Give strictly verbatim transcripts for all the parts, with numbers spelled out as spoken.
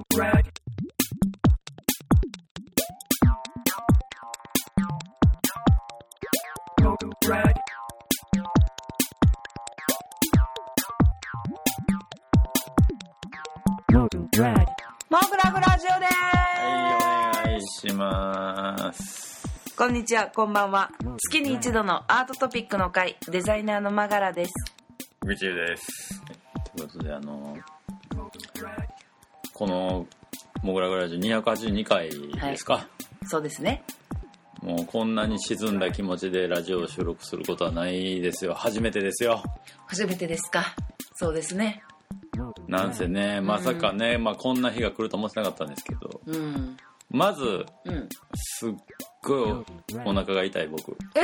rag go rag go rag モグラグラジオではい、お願いします。 す。こんにちは、こんばんは。月に一度のアートトピックの会、デザイナーのマガラです。 みちるです。ということで、あのこのモグラグラジオにひゃくはちじゅうにかいですか、はい、 そうですね。 もうこんなに沈んだ気持ちでラジオを収録することはないですよ。初めてですよ。 初めてですか。そうですね。 なんせね、まさかね、うん、まあ、こんな日が来ると思ってなかったんですけど、 うん、 まず、 うん、 すっごいお腹が痛い僕。 え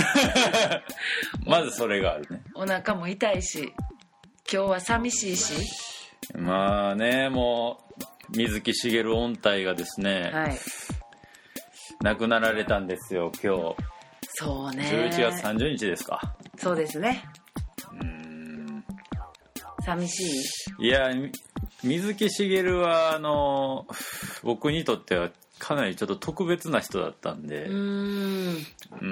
まずそれがあるね。 お腹も痛いし、今日は寂しいし。 まあね、もう水木しげる音体がですね、 はい、 亡くなられたんですよ今日。 そうね。 じゅういちがつさんじゅうにちですか。 そうですね。 うーん、 寂しい。いや、水木しげるはあの僕にとってはかなりちょっと特別な人だったんで、 うーん、 うん、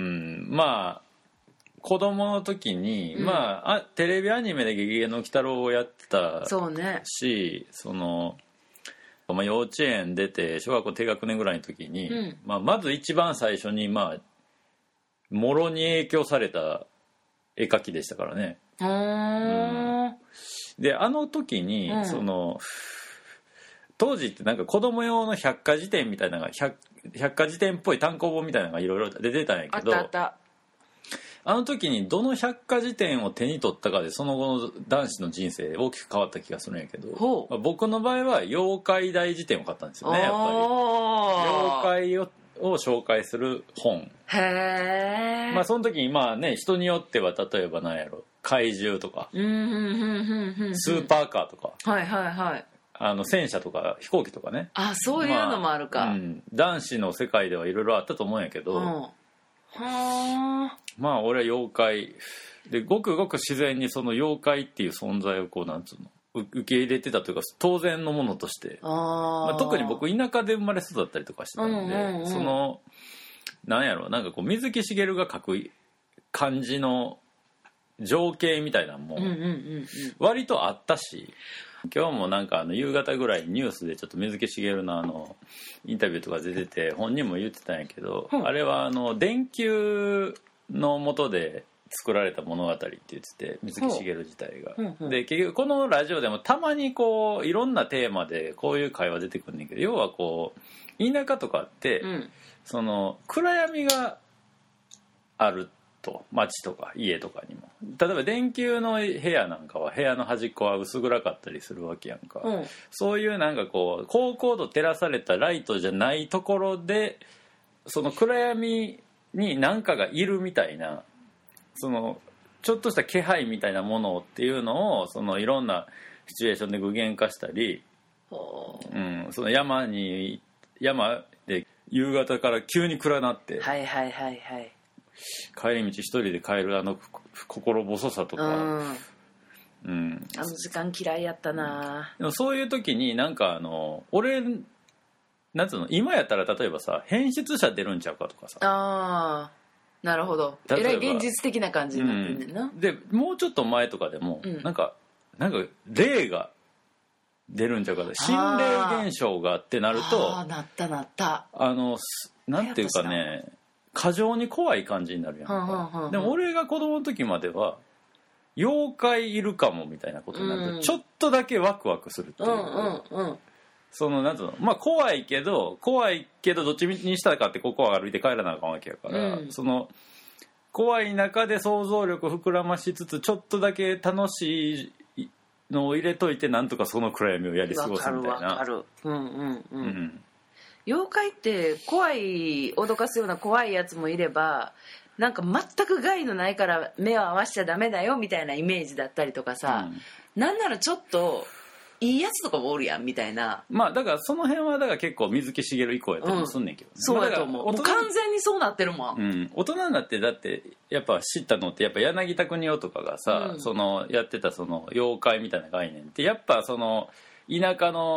まあ子供の時に、うん、まあ、あテレビアニメで「ゲゲゲの鬼太郎」をやってたし、 そうね、 その、まあ、幼稚園出て小学校低学年ぐらいの時に、 うん、 まあ、まず一番最初にまあもろに影響された絵描きでしたからね。 うーん、 うん、であの時に、うん、その当時ってなんか子供用の百科事典みたいなのが 百, 百科事典っぽい単行本みたいなのがいろいろ出てたんやけど、 あったあった。あの時にどの百科事典を手に取ったかでその後の男子の人生大きく変わった気がするんやけど、まあ、僕の場合は妖怪大辞典を買ったんですよね。やっぱり妖怪をを紹介する本。 へー。 まあその時にまあね、人によっては例えば何やろ、怪獣とか、 うんうんうんうんうん、 スーパーカーとか、 はいはいはい、あの戦車とか飛行機とかね。 あ、そういうのもあるか。 まあうん、男子の世界ではいろいろあったと思うんやけど、うん、はあ。まあ俺は妖怪でごくごく自然にその妖怪っていう存在をこうなんつうの受け入れてたというか当然のものとして、 あ、 まあ、特に僕田舎で生まれ育ったりとかしてたんで、うんうんうん、そのなんやろなんかこう水木しげるが描く感じの情景みたいなのも割とあったし、今日もなんかあの夕方ぐらいにニュースでちょっと水木しげるのあのインタビューとか出てて本人も言ってたんやけど、うん、あれはあの電球の下で作られた物語って言ってて、水木しげる自体が、うんうん、で結局このラジオでもたまにこういろんなテーマでこういう会話出てくるんだけど、要はこう田舎とかって、うん、その暗闇があると、街とか家とかにも例えば電球の部屋なんかは部屋の端っこは薄暗かったりするわけやんか、うん、そういうなんかこう高高度照らされたライトじゃないところでその暗闇に何かがいるみたいな、そのちょっとした気配みたいなものっていうのをそのいろんなシチュエーションで具現化したり、うん、その山に山で夕方から急に暗なって、 はいはいはいはい、 帰り道一人で帰るあの心細さとか、うんうん、 あの時間嫌いやったな、 うん、でもそういう時になんかあの俺なんつうの今やったら例えばさ変質者出るんちゃうかとかさ、 あーなるほど、えらい現実的な感じになってんねんな、 うん、でもうちょっと前とかでも、うん、なんかなんか霊が出るんちゃうかと、心霊現象がってなると、 あなったなったあのなんていうかね過剰に怖い感じになるやんか、はんはんはんはん、でも俺が子供の時までは妖怪いるかもみたいなことになると、うん、ちょっとだけワクワクするっていう、うんうんうん、そのなんていうの、まあ怖いけど怖いけどどっちにしたかってここは歩いて帰らなあかんわけやから、うん、その怖い中で想像力膨らましつつちょっとだけ楽しいのを入れといてなんとかその暗闇をやり過ごすみたいな。わかるわかる、うんうんうん、うん、 妖怪って怖い脅かすような怖いやつもいれば、なんか全く害のないから目を合わしちゃダメだよみたいなイメージだったりとかさ、うん、なんならちょっといいやつとかもおるやんみたいな。 まあだからその辺はだから結構水木しげる以降やったりもすんねんけど、ね、うん、 そうやと思う、まあ、もう完全にそうなってるもん、 うん、大人になってだってやっぱ知ったのってやっぱ柳田国男とかがさ、うん、そのやってたその妖怪みたいな概念ってやっぱその田舎の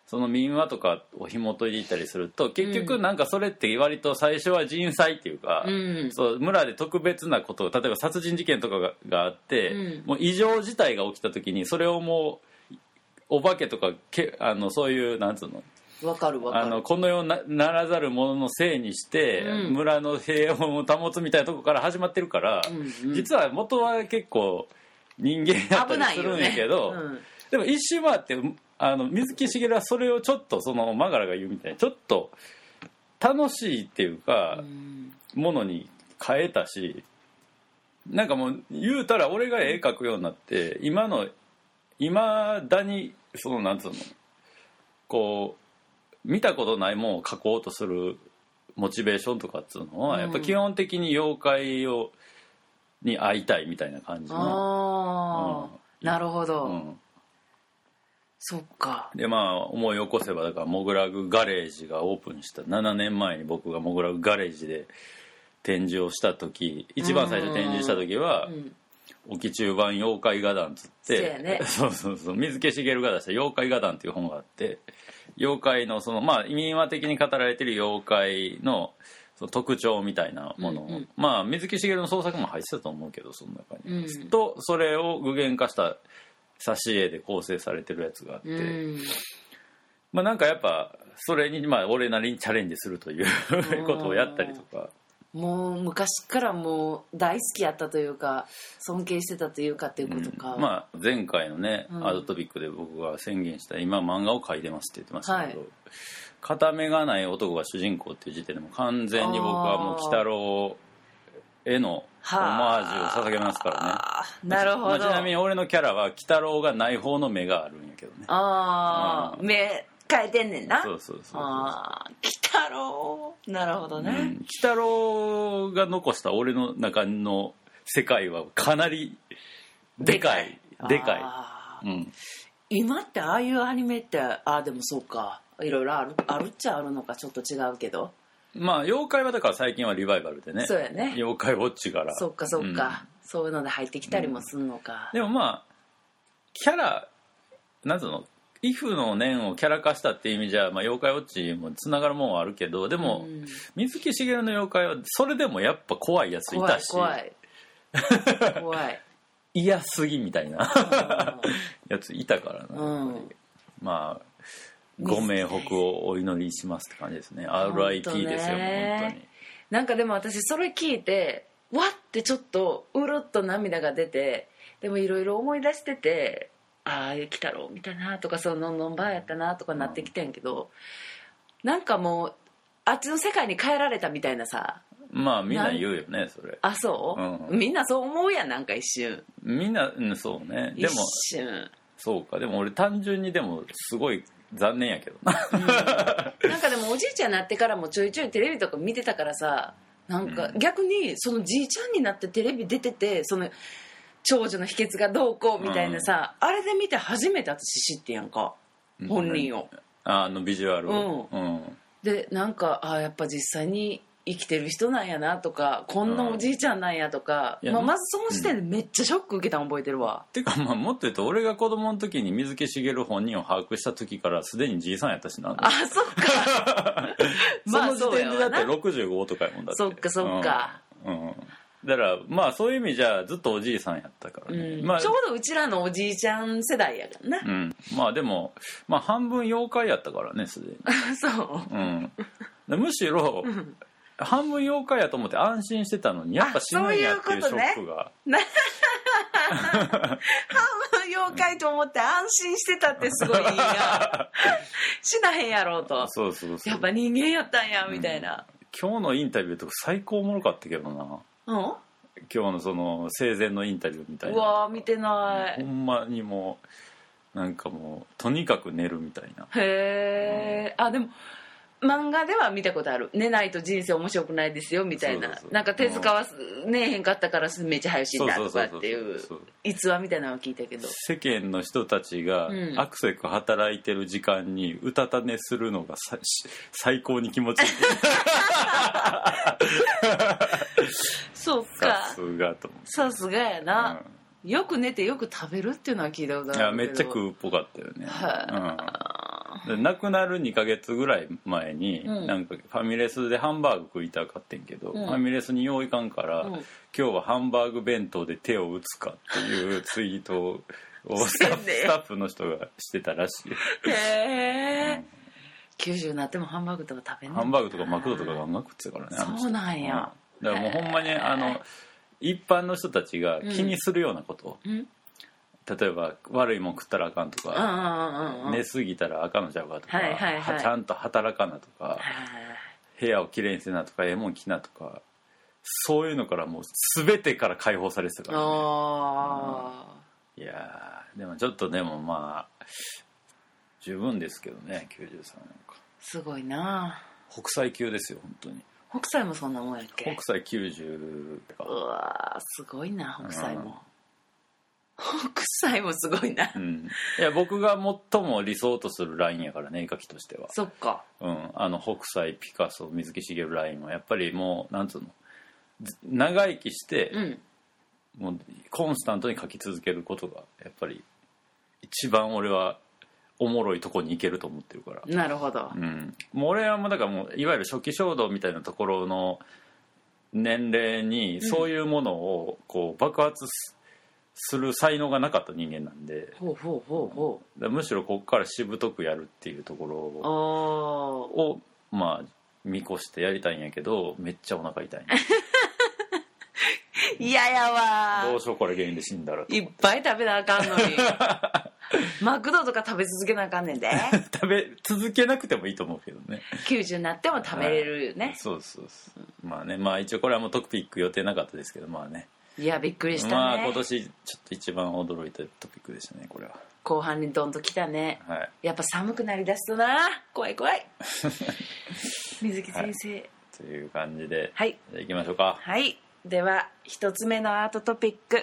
その民話とかを紐解いていったりすると結局なんかそれって割と最初は人災っていうか、うん、そう村で特別なことを例えば殺人事件とか が, があって、うん、もう異常事態が起きた時にそれをもうお化けとかけあのそういうなんつうのわかるわかるあのこの世なならざる者のせいにして、うん、村の平穏を保つみたいなとこから始まってるから、うんうん、実は元は結構人間やったりするんやけど、ねうん、でも一周回ってあの水木しげるはそれをちょっとそのマガラが言うみたいにちょっと楽しいっていうか、うん、ものに変えたしなんかもう言うたら俺が絵描くようになって今の今だにそのなんつうのこう見たことないものを描こうとするモチベーションとかっつうのはやっぱ基本的に妖怪をに会いたいみたいな感じの、 うん、なるほど、うん、そっかでまあ思い起こせばだからモグラグガレージがオープンしたななねんまえに僕がモグラグガレージで展示をした時一番最初展示した時は、うんうん沖中版妖怪画壇つってそう、ね、 そうそうそう水木しげるが出した妖怪画壇っていう本があって妖怪のそのまあ民話的に語られてる妖怪のその特徴みたいなものを、うんうん、まあ水木しげるの創作も入ってたと思うけどその中に、うん、とそれを具現化した挿絵で構成されてるやつがあって、うん、まあなんかやっぱそれにまあ俺なりにチャレンジするということをやったりとかもう昔からもう大好きやったというか尊敬してたというかっていうことか、 うんまあ、前回のね、うん、アドトピックで僕が宣言した今漫画を描いてますって言ってましたけど、はい、片目がない男が主人公っていう時点でも完全に僕はもう鬼太郎へのオマージュを捧げますからね。なるほど、まあ、 ちなみに俺のキャラは鬼太郎がない方の目があるんやけどね。 ああ、うん、目変えてんねんな。 そうそうそうそう。 ああ、鬼太郎。なるほどね。うん、 鬼太郎が残した俺の中の世界はかなりでかい。でかい。うん、 今ってああいうアニメってああでもそうか。いろいろあるあるっちゃあるのかちょっと違うけど。 まあ妖怪はだから最近はリバイバルでね。 そうやね。 妖怪ウォッチから。 そっかそっか、うん。そういうので入ってきたりもするのか。 うん、でもまあキャラなんつうの。イフの念をキャラ化したっていう意味じゃ、まあ、妖怪ウォッチもつながるもんはあるけどでも、うん、水木しげるの妖怪はそれでもやっぱ怖いやついたし怖い怖い怖い嫌すぎみたいなやついたからな、うん、まあご冥福をお祈りしますって感じですね アールアイティー ですよ本当に。 なんかでも私それ聞いてわってちょっとうるっと涙が出てでもいろいろ思い出しててああ来たろみたいなとかそののんばあやったなとかなってきてんけど、うん、なんかもうあっちの世界に帰られたみたいなさまあみんな言うよねそれ。 あそう、うん、みんなそう思うやんなんか一瞬みんな、うん、そうねでも一瞬そうかでも俺単純にでもすごい残念やけどな、うん、 なんかでもおじいちゃんになってからもちょいちょいテレビとか見てたからさなんか逆にそのじいちゃんになってテレビ出ててその長女の秘訣がどうこうみたいなさ、うん、あれで見て初めて私知ってやんか、うん、本人をあのビジュアルを、うんうん、でなんかあやっぱ実際に生きてる人なんやなとかこんなおじいちゃんなんやとか、うんまあ、まずその時点でめっちゃショック受けたの覚えてるわ、 うん、てかまあもっと言うと俺が子供の時に水木しげる本人を把握した時からすでにじいさんやったしなあそっかその時点でだってろくじゅうごとかやもんだってそっかそっか、 うんうんだからまあそういう意味じゃずっとおじいさんやったからね、 うんまあ、 ちょうどうちらのおじいちゃん世代やからな、 うん、まあでも、まあ、半分妖怪やったからねすでにそう、 うん、むしろ、うん、半分妖怪やと思って安心してたのにやっぱ死ぬんやっていうショックが半分妖怪と思って安心してたってすごいいいな死なへんやろうとそうそうそうやっぱ人間やったんやみたいな、 うん、今日のインタビューとか最高おもろかったけどなうん、 今日のその生前のインタビューみたいなうわ見てないほんまにもうなんかもうとにかく寝るみたいなへえ、うん、あでも漫画では見たことある寝ないと人生面白くないですよみたいなそうそうそうなんか手塚は寝えへんかったからめっちゃ早く死んだとかっていう逸話みたいなのを聞いたけど世間の人たちがアクセク働いてる時間にうたた寝するのがさ最高に気持ちいいそうかさすがと思うさすがやな、うん、よく寝てよく食べるっていうのは聞いたことあるけどいやめっちゃ食うっぽかったよね、 はあ、 で亡くなるにかげつぐらい前に、 うんなんかファミレスでハンバーグ食いたかってんけど、 うんファミレスによういかんから、 うん今日はハンバーグ弁当で手を打つかっていうツイートをスタッフスタッフの人がしてたらしい。 へえ、きゅうじゅうになってもハンバーグとか食べんの？ ハンバーグとかマクドとかガンガン食ってたからね。あの人そうなんや、 うんだからもうほんまにあの一般の人たちが気にするようなこと、 うん例えば悪いもん食ったらあかんとうんか、 うんうんうん寝すぎたらあかんのちゃうかとか、 はいはいはいはちゃんと働かなとか、 はい部屋をきれいにせなとか、ええもん着なとか、そういうのからもう全てから解放されてたからね。 あいやーでもちょっとでもまあ十分ですけどね、きゅうじゅうさんなんかーすごいな。 北斎級ですよ本当に。 北斎もそんなもんやっけ？ 北斎きゅうじゅうか。 うわーすごいな北斎も。北斎もすごいな。 うん、いや僕が最も理想とするラインやからね、絵描きとしては。 そっか。 うん、あの北斎、ピカソ、水木しげるラインはやっぱりもうなんつうの、ず長生きして、 うん。 もうコンスタントに描き続けることがやっぱり一番俺はおもろいとこに行けると思ってるから。 なるほど。 うん、もう俺はもうだからもういわゆる初期衝動みたいなところの年齢にそういうものをこう爆発すする才能がなかった人間なんで、 ほうほうほうほだからむしろここからしぶとくやるっていうところう。 をあをまあ見越してやりたいんやけど、めっちゃお腹痛い、ね、 あ。嫌やわどうしようこれ原因で死んだらといっぱい食べなあかんのに。マクドとか食べ続けなあかんねんで。 食べ続けなくてもいいと思うけどね。 きゅうじゅうになっても食べれるよね。 そうそうそう、まあね、まあ一応これはもうトピック予定なかったですけど、まあね、 いやびっくりしたね。 まあ今年ちょっと一番驚いたトピックでしたねこれは。 後半にドンときたね。 はい、 やっぱ寒くなりだすとな、怖い怖い。水木先生、 はい、という感じで、 はい、 じゃあ行きましょうか。 はい、では一つ目のアートトピック、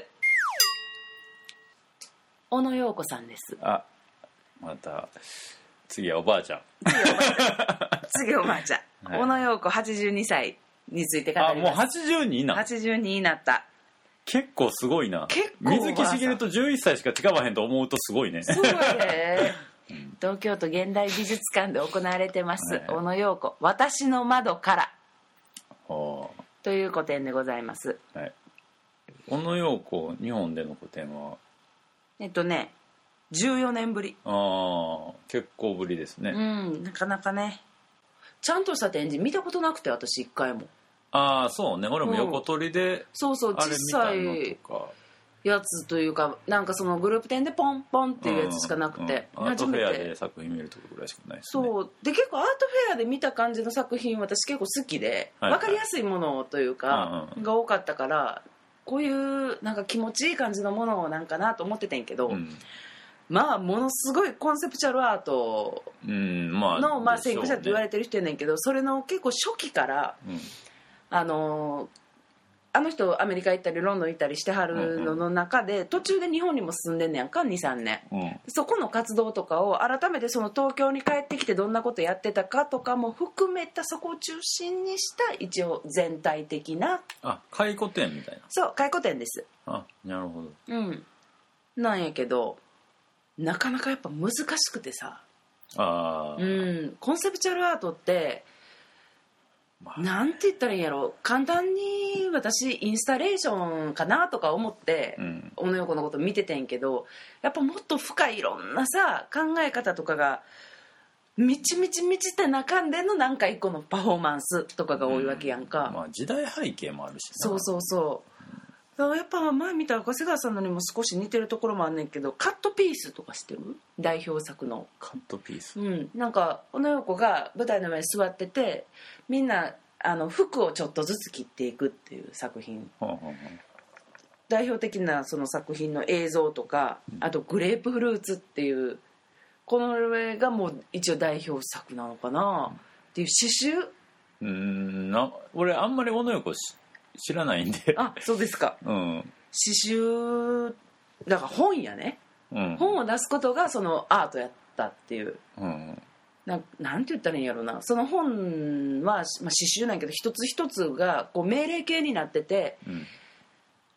小野陽子さんです。 あ、また次はおばあちゃん。 次おばあちゃん、はい、小野陽子はちじゅうにさいについて語ります。 あ、もうはちじゅうになはちじゅうにになった。 結構すごいな。 結構水木しげるとじゅういっさいしか違わへんと思うとすごいね。 すごいね。東京都現代美術館で行われてます、はい、小野陽子私の窓からという個展でございます、 はい、小野陽子日本での個展はえっとねじゅうよねんぶり。 ああ、結構ぶりですね。 うん、なかなかねちゃんとした展示見たことなくて、私一回も。 ああそうね、俺も横取りで、うん、 そうそう小さいやつというか、なんかそのグループ展でポンポンっていうやつしかなくて、 うんうん、アートフェアで作品見るところぐらいしかないですね。 そうで、結構アートフェアで見た感じの作品私結構好きで、はいはい、分かりやすいものというか、うんうん、が多かったから、こういうなんか気持ちいい感じのものなんかなと思っててんけど、うん、まあものすごいコンセプチュアルアートの、まあ、先駆者って言われてる人やねんけど、それの結構初期から、うん、あのあの人アメリカ行ったりロンドン行ったりしてはるのの中で、うんうん、途中で日本にも住んでんねやんか、にさんねん、うん、そこの活動とかを改めてその東京に帰ってきてどんなことやってたかとかも含めた、そこを中心にした一応全体的な、 あ、回顧展みたいな。 そう、回顧展です。 あ、なるほど。 うんなんやけど、なかなかやっぱ難しくてさ、 あ、 うん、コンセプチュアルアートってまあ、なんて言ったらいいんやろ、簡単に私インスタレーションかなとか思って、うん、小野陽子のこと見ててんけど、やっぱもっと深いいろんなさ考え方とかがみちみちみちって中んでのなんか一個のパフォーマンスとかが多いわけやんか、 うん、まあ、時代背景もあるしな。 そうそうそう、だからやっぱ前見た赤瀬川さんのにも少し似てるところもあんねんけど、カットピースとか知ってる？代表作のカットピース、 うん、なんか小野陽子が舞台の上に座ってて、みんなあの服をちょっとずつ切っていくっていう作品、はあはあ、代表的なその作品の映像とか、あとグレープフルーツっていうこの上がもう一応代表作なのかなっていう詩集。 うーんな、俺あんまり小野陽子知らないんで。 あ、そうですか、 うん、 詩集だから本やね、うん、本を出すことがそのアートやったっていう、うん、な, なんて言ったらいいんやろな、その本は、まあ、詩集なんやけど一つ一つがこう命令形になってて、うん、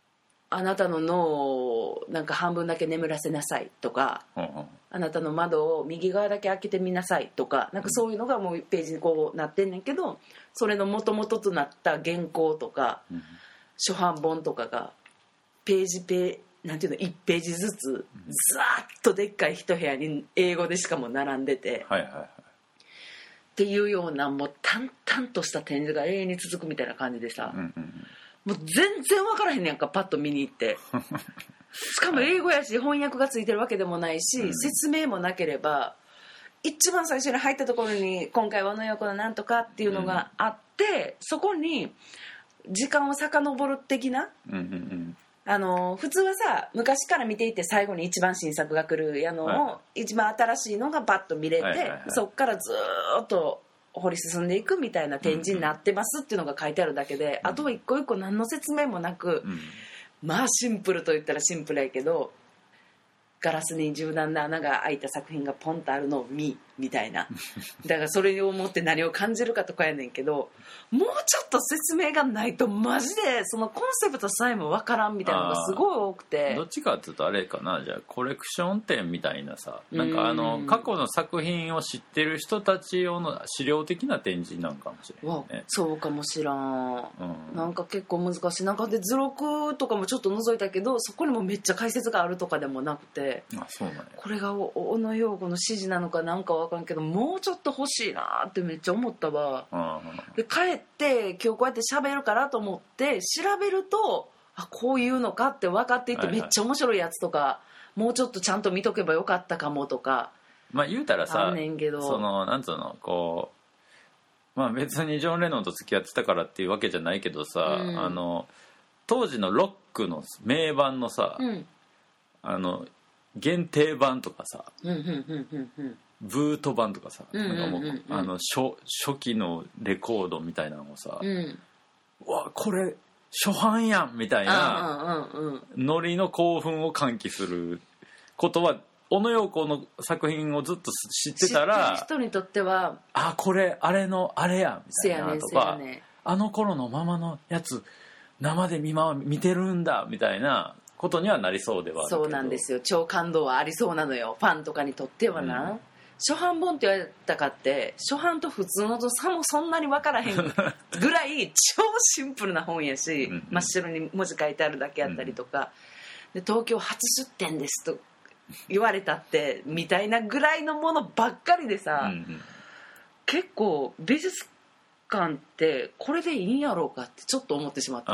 あなたの脳をなんか半分だけ眠らせなさいとか、 うんうん、 あなたの窓を右側だけ開けてみなさいとか、なんかそういうのがもうページにこうなってんねんけど、それの元々となった原稿とか、うん、初版本とかがページペなんていうのいちページずつずーっとでっかい一部屋に英語でしかも並んでて、 はいはいはい、 っていうようなもう淡々とした展示が永遠に続くみたいな感じでさ、うんうん、もう全然分からへんねやんか、パッと見に行ってしかも英語やし翻訳がついてるわけでもないし、うん、説明もなければ、一番最初に入ったところに今回はの横のなんとかっていうのがあって、うん、そこに時間を遡る的な、うんうんうん、あの普通はさ昔から見ていて最後に一番新作が来るやのを、はい、一番新しいのがバッと見れて、はいはいはい、そっからずっと掘り進んでいくみたいな展示になってますっていうのが書いてあるだけで、うん、あとは一個一個何の説明もなく、うん、まあシンプルと言ったらシンプルやけど、ガラスに柔軟な穴が開いた作品がポンとあるのを見みたいな、だからそれを持って何を感じるかとかやねんけど、もうちょっと説明がないとマジでそのコンセプトさえもわからんみたいなのがすごい多くて、 どっちかっていうとあれかな、じゃあコレクション展みたいなさ、なんかあの過去の作品を知ってる人たち用の資料的な展示なんかもしれないね。 そうかもしらん、うん、なんか結構難しい。なんかで図録とかもちょっと覗いたけど、そこにもめっちゃ解説があるとかでもなくて、 あ、そうなんや。 これが小野陽子の指示なのかなんかわからんけど、もうちょっと欲しいなってめっちゃ思ったわ。で帰って今日こうやって喋るからと思って調べると、あ、こういうのかって分かっていて、めっちゃ面白いやつとか、はいはい、もうちょっとちゃんと見とけばよかったかもとか、 まあ言うたらさ、 あんねんけど、 そのなんつうのこう、まあ別にジョン・レノンと付き合ってたからっていうわけじゃないけどさ、うん、あの当時のロックの名盤のさ、うん、あの限定版とかさ、うんうんうんうんうん、ブート版とかさ、うんうんうんうん、なんかもうあの 初, 初期のレコードみたいなのをさ、うん、うわこれ初版やんみたいなノリの興奮を喚起することは、小野陽子の作品をずっと知ってたら、 知ってる人にとっては、 あ、これあれのあれやみたいなとか、ね、あの頃のままのやつ生で 見, ま見てるんだみたいなことにはなりそうではあるけど。 そうなんですよ、超感動はありそうなのよ、ファンとかにとってはな、うん、初版本って言われたかって初版と普通のと差もそんなに分からへんぐらい超シンプルな本やし、うん、真っ白に文字書いてあるだけやったりとか、うん、で東京初出展ですと言われたってみたいなぐらいのものばっかりでさ、うんうん、結構美術館ってこれでいいんやろうかってちょっと思ってしまった。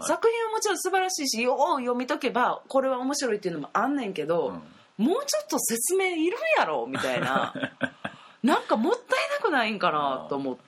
作品はもちろん素晴らしいし、よう読みとけばこれは面白いっていうのもあんねんけど、うん、もうちょっと説明いるんやろみたいななんかもったいなくないんかなと思って、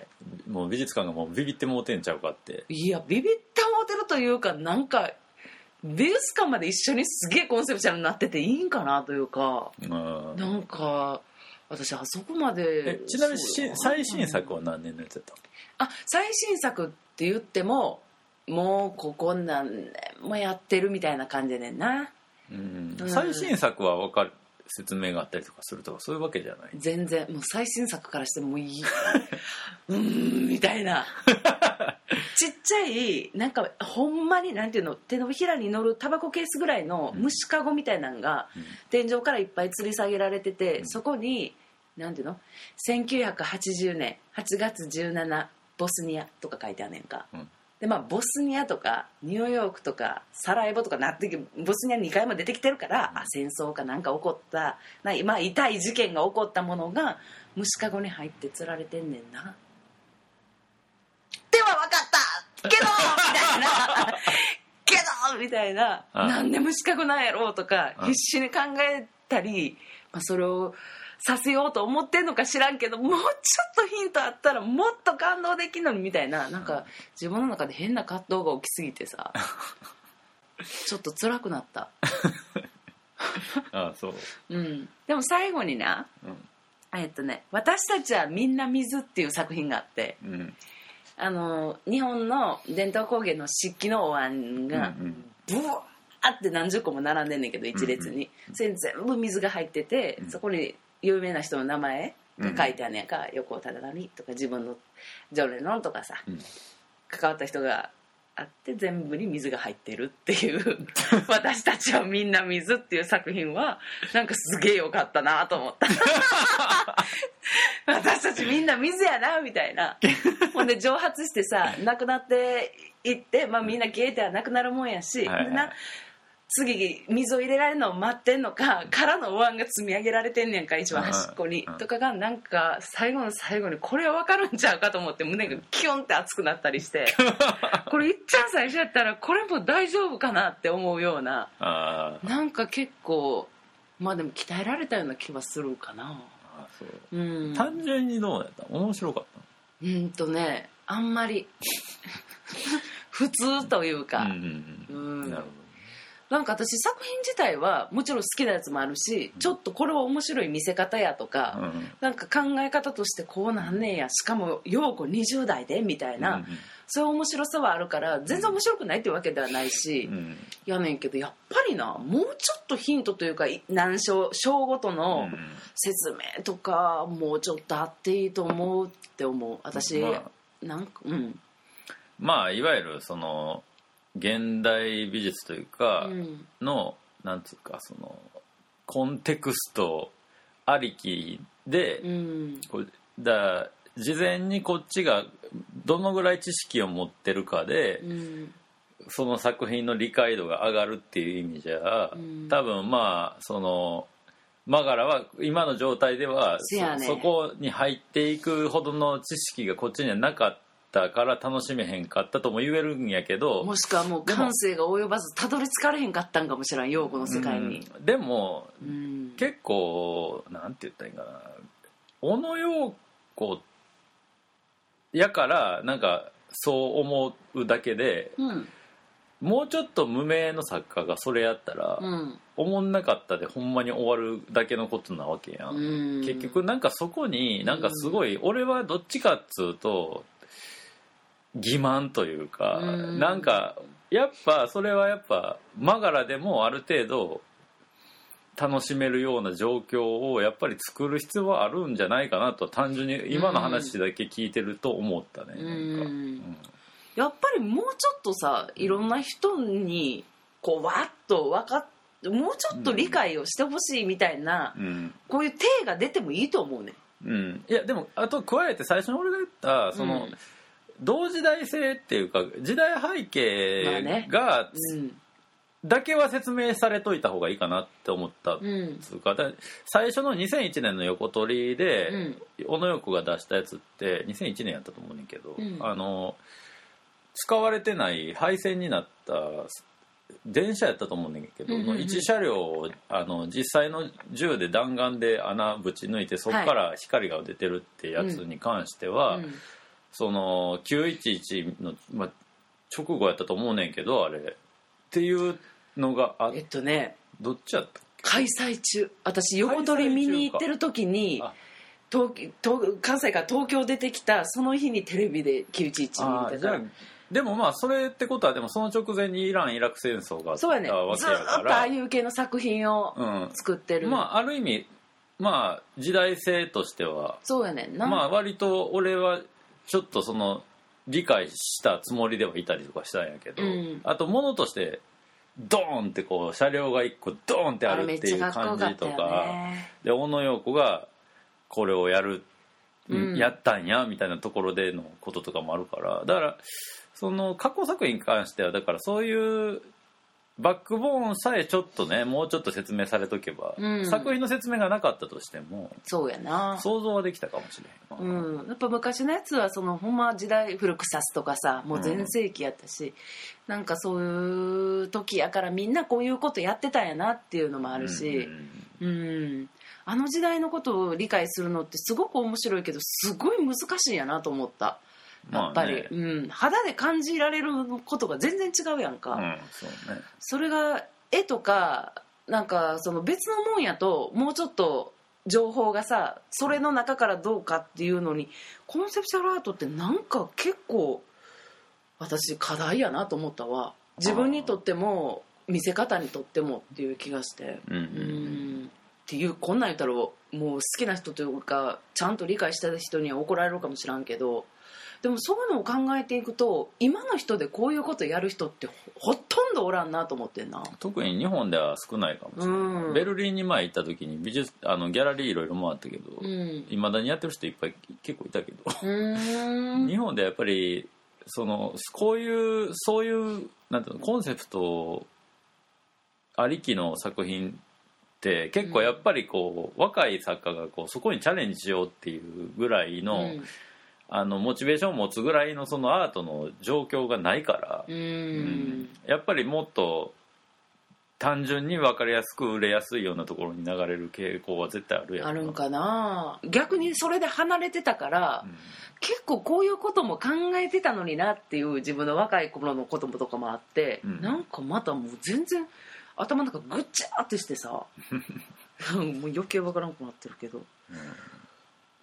もう美術館がもうビビってもうてんちゃうかって。 いやビビってもうてるというか、なんか美術館まで一緒にすげえコンセプチュアルになってていいんかなというか、なんか私あそこまで。 えちなみに最新作は何年のやつやったの？ あ、最新作って言ってももうここ何年もやってるみたいな感じでねんな、 うんうん、最新作は分かる説明があったりとかするとかそういうわけじゃない？ 全然もう最新作からしてもいいうーんみたいなちっちゃいなんかほんまになんていうの、手のひらに乗るタバコケースぐらいの虫かごみたいなのが天井からいっぱい吊り下げられてて、そこになんていうのせんきゅうひゃくはちじゅうねんはちがつじゅうしちにちボスニアとか書いてあるねんか、うん、でまあボスニアとかニューヨークとかサラエボとかなってボスニアにかいも出てきてるから、あ戦争かなんか起こったな、まあ、痛い事件が起こったものが虫かごに入って吊られてんねんな。では分かったけどみたいなけどみたいな、なんで虫かごなんやろうとか必死に考えたり、まあ、それをさせようと思ってんのか知らんけど、もうちょっとヒントあったらもっと感動できるのにみたいな、なんか自分の中で変な葛藤が起きすぎてさちょっと辛くなったああそう、 うん、でも最後にな、うん、えっとね私たちはみんな水っていう作品があって、うん、あの日本の伝統工芸の漆器のお椀がブワーって何十個も並んでんねんけど一列に、うんうん、それに全部水が入ってて、うん、そこに有名な人の名前が書いてあるねんか、うん、横尾忠則とか自分のジョン・レノンとかさ、うん、関わった人があって全部に水が入ってるっていう私たちはみんな水っていう作品はなんかすげえよかったなと思った私たちみんな水やなみたいな。ほんで蒸発してさなくなっていって、まあ、みんな消えてはなくなるもんやし、 はいはい、 でな次水を入れられるのを待ってんのか空のお椀が積み上げられてんねんか一番端っこに、 うんうん、 とかがなんか最後の最後にこれは分かるんちゃうかと思って胸がキュンって熱くなったりしてこれいっちゃん最初やったらこれも大丈夫かなって思うような、 あなんか結構まあでも鍛えられたような気はするかな。 あそう、 うん、 単純にどうやった面白かったうんとねあんまり普通というか、 うんうんうん、 うんなるほど。 なんか私作品自体はもちろん好きなやつもあるし、ちょっとこれは面白い見せ方やとか、 うん、 なんか考え方としてこうなんねんや、しかも陽子にじゅう代でみたいな、 うんうん、 そういう面白さはあるから全然面白くないっていうわけではないし、 うん、 やねんけどやっぱりなもうちょっとヒントというか何章章ごとの説明とかもうちょっとあっていいと思うって思う私、まあ、なんかうんまあいわゆるその現代美術というかの、うん、なんつうかそのコンテクストありきで、うん、こうだ事前にこっちがどのぐらい知識を持ってるかで、うん、その作品の理解度が上がるっていう意味じゃ、うん、多分まあそのマガラは今の状態では そ, そこに入っていくほどの知識がこっちにはなかっただから楽しめへんかったとも言えるんやけど、 もしくはもう感性が及ばずたどり着かれへんかったんかもしれん陽子の世界に、 うん、でも、 うん、 結構なんて言ったらいいかな、小野陽子やからなんかそう思うだけで、うん、もうちょっと無名の作家がそれやったら、うん、思んなかったでほんまに終わるだけのことなわけやん、うん、結局なんかそこになんかすごい、うん、俺はどっちかっつうと欺瞞というか、うん、なんかやっぱそれはやっぱマガラでもある程度楽しめるような状況をやっぱり作る必要はあるんじゃないかなと単純に今の話だけ聞いてると思ったね、うん、なんか、うん、 やっぱりもうちょっとさいろんな人にこうわっと分かっもうちょっと理解をしてほしいみたいな、うん、こういう体が出てもいいと思うね、 うん、いやでもあと加えて最初に俺が言ったその、うん同時代性っていうか時代背景が、まあねうん、だけは説明されといた方がいいかなって思ったつうか、うん、最初のにせんいちねんの横取りで、うん、小野陽子が出したやつってにせんいちねんやったと思うねんけど、うん、あの使われてない廃線になった電車やったと思うねんけど、うんうんうん、いち車両をあの実際の銃で弾丸で穴ぶち抜いてそこから光が出てるってやつに関しては、はいうんそのきゅういちいちの、まあ、直後やったと思うねんけどあれっていうのがあえっとねどっちやったっけ開催中私横取り見に行ってる時に東東関西から東京出てきたその日にテレビできゅういちいち見たからでもまあそれってことはでもその直前にイラン・イラク戦争があったわけやからそうやねずっとああいう系の作品を作ってる、 うん、まあある意味まあ時代性としてはそうやねんなまあ割と俺はちょっとその理解したつもりではいたりとかしたんやけど、うん、あと物としてドーンってこう車両が一個ドーンってあるっていう感じとかで小野陽子がこれをやる、うん、やったんやみたいなところでのこととかもあるからだからその過去作品に関してはだからそういうバックボーンさえちょっとねもうちょっと説明されとけば、うん、作品の説明がなかったとしてもそうやな想像はできたかもしれへん、うん、やっぱ昔のやつはそのほんま時代古くさすとかさもう全盛期やったし、うん、なんかそういう時やからみんなこういうことやってたんやなっていうのもあるし、うん、うん、あの時代のことを理解するのってすごく面白いけどすごい難しいやなと思ったやっぱり、まあねうん、肌で感じられることが全然違うやんか、うんそうね、それが絵とかなんかその別のもんやともうちょっと情報がさそれの中からどうかっていうのにコンセプチュアルアートってなんか結構私課題やなと思ったわ自分にとっても見せ方にとってもっていう気がして、うんうん、うんっていうこんなん言ったらもう好きな人というかちゃんと理解した人には怒られるかもしらんけどでもそういうのを考えていくと今の人でこういうことやる人ってほ, ほとんどおらんなと思ってんな。 特に日本では少ないかもしれない、うん、ベルリンに前行った時に美術あのギャラリーいろいろ回ったけどいま、うん、だにやってる人いっぱい結構いたけど日本でやっぱりそのこういうそういうなんていうのコンセプトありきの作品って結構やっぱりこう、うん、若い作家がこうそこにチャレンジしようっていうぐらいの、うんあのモチベーションを持つぐらいのそのアートの状況がないから、うんうん、やっぱりもっと単純に分かりやすく売れやすいようなところに流れる傾向は絶対あるやん。 あるんかな。逆にそれで離れてたから、うん、結構こういうことも考えてたのになっていう自分の若い頃のこととかもあって、うん、なんかまたもう全然頭の中ぐっちゃーってしてさもう余計分からんくなってるけど、うん、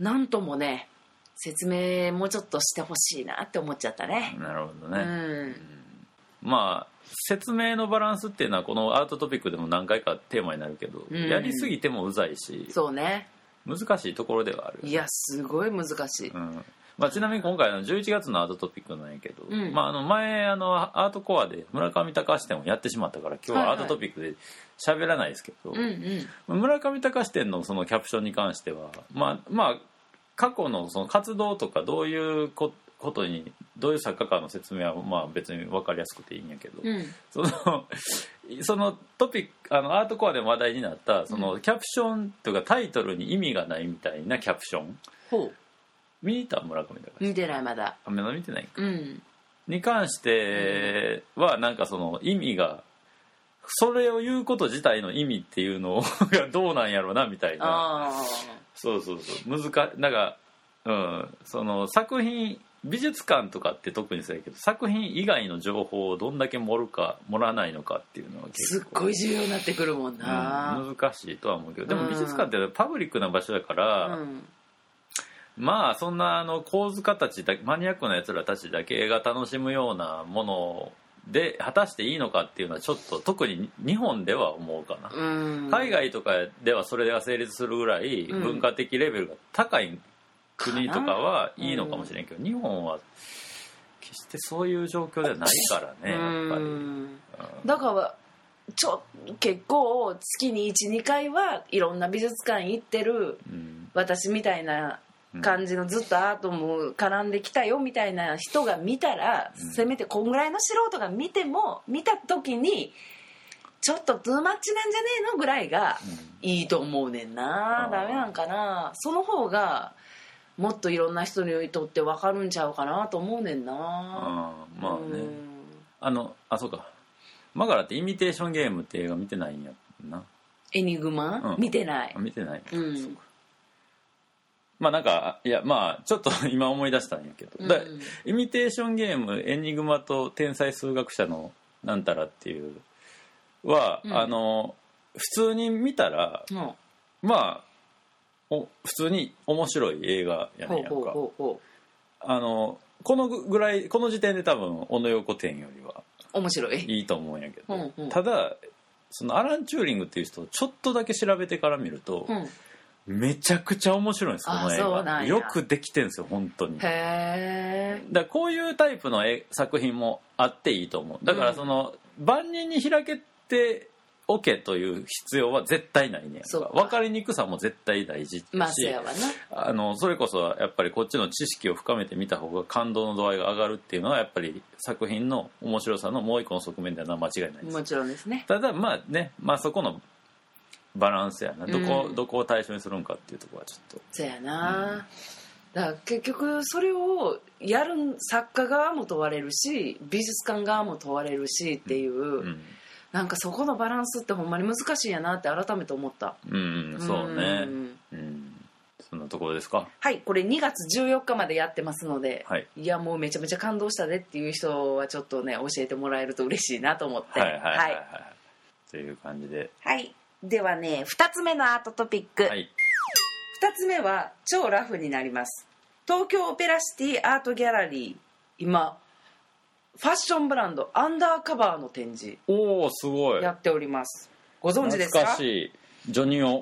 なんともね説明もうちょっとしてほしいなって思っちゃったね。 なるほどね、うんうん、まあ説明のバランスっていうのはこのアートトピックでも何回かテーマになるけど、うん、やりすぎてもうざいしそうね難しいところではある、 ね、いやすごい難しい、 うんまあ、ちなみに今回のじゅういちがつのアートトピックなんやけど、うんまあ、あの前あのアートコアで村上隆展をやってしまったから今日はアートトピックで喋らないですけど、はいはいうんうん、村上隆展のそのキャプションに関してはまあまあ過去 の, その活動とかどういうことにどういう作家かの説明はまあ別に分かりやすくていいんやけど、うん、そのそのトピックあのアートコアでも話題になったそのキャプションというかタイトルに意味がないみたいなキャプション、ほう見に行った村上だから見てないまだあまだ見てないか、 うん、 に関してはなんかその意味がそれを言うこと自体の意味っていうのがどうなんやろうなみたいなあそうそうそう難かなんか、うん、その作品美術館とかって特にそうやけど作品以外の情報をどんだけ盛るか盛らないのかっていうのは結構すっごい重要になってくるもんな、 うん、難しいとは思うけどでも美術館ってパブリックな場所だから、うん、まあそんなあの構図家たちだマニアックなやつらたちだけが楽しむようなもので果たしていいのかっていうのはちょっと特に日本では思うかな、うん、海外とかではそれが成立するぐらい文化的レベルが高い国とかはいいのかもしれんけど、うん、日本は決してそういう状況ではないからね、やっぱり、うん、 だからちょ結構月に いち,に 回はいろんな美術館行ってる、うん、私みたいな感じのずっとアートも絡んできたよみたいな人が見たら、うん、せめてこんぐらいの素人が見ても見た時にちょっとトゥーマッチなんじゃねえのぐらいがいいと思うねんな、うん、ダメなんかな。その方がもっといろんな人にとって分かるんちゃうかなと思うねんな。 あまあね、うん、あのあそうかマガラってイミテーションゲームって映画見てないんやな。 エニグマ、うん、見てない見てない、 うん、 まあなんかいやまあちょっと今思い出したんやけど、うん、だイミテーションゲームエニグマと天才数学者のなんたらっていうは、うん、あの普通に見たら、うん、まあお普通に面白い映画やねんやんか。ほうほうほうほうあのこのぐらいこの時点で多分小野横店よりは面白いいいと思うんやけど、 うんうん、 ただそのアラン・チューリングっていう人をちょっとだけ調べてから見ると、うんめちゃくちゃ面白いんですこの映画。よくできてるんですよ本当に。 へーだからこういうタイプの作品もあっていいと思う。だからその、うん、万人に開けておけという必要は絶対ないね。分かりにくさも絶対大事し、 まあ、そうやわな。 あのそれこそやっぱりこっちの知識を深めてみた方が感動の度合いが上がるっていうのはやっぱり作品の面白さのもう一個の側面では間違いないです。 もちろんですね。 ただまあね、まあ、そこのバランスやな、どこ、うん、どこを対象にするんかっていうところはちょっとそうやな、うん、だから結局それをやる作家側も問われるし美術館側も問われるしっていう、うん、なんかそこのバランスってほんまに難しいやなって改めて思った。 うん、そうね、うんうん、そんなところですか。 はい、これにがつじゅうよっかまでやってますので、はい、いやもうめちゃめちゃ感動したでっていう人はちょっとね教えてもらえると嬉しいなと思って、 はいはいはい、はい、という感じで、 はいではねふたつめのアートトピック、はい、ふたつめは超ラフになります。東京オペラシティアートギャラリー今ファッションブランドアンダーカバーの展示おーすごいやっております。ご存知ですか。 懐かしいジョニオ